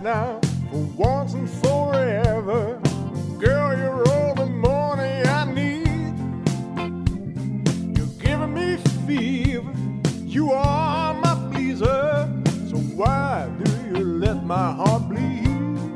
now for once and forever. Girl, you're all the money I need. You're giving me fever. You are my pleaser. So why do you let my heart bleed?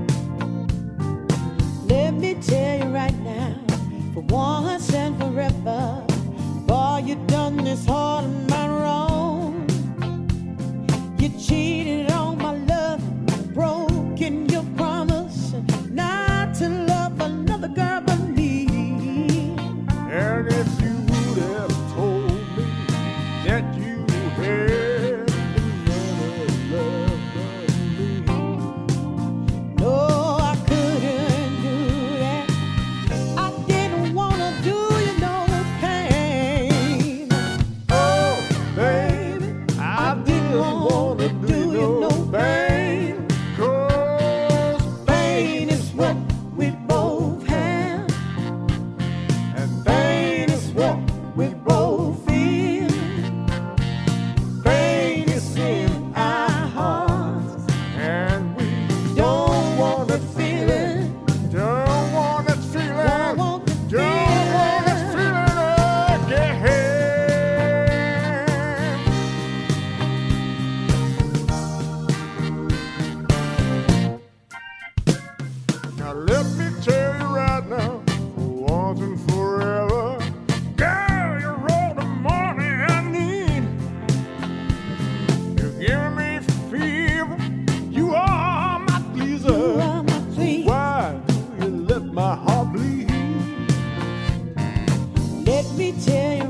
Let me tell you right now, for once and forever, all you done this heart of mine wrong. You cheated on my love, broken your promise not to love another girl but me. And if you would have told me that you had another love but me. No, I couldn't do that. I didn't wanna do you no pain. Oh, baby, I didn't want to do you no pain. 'Cause Pain is what we both have, and pain is what we both feel. Pain is in our hearts, and we don't want to feel it. don't want that feeling. Don't want to Don't want that feel it. feeling again. Now let me tell you right now, for once and forever, girl, you're all the money I need. You're giving me fever. You are my pleaser. You are my please. Why do you let my heart bleed? Let me tell you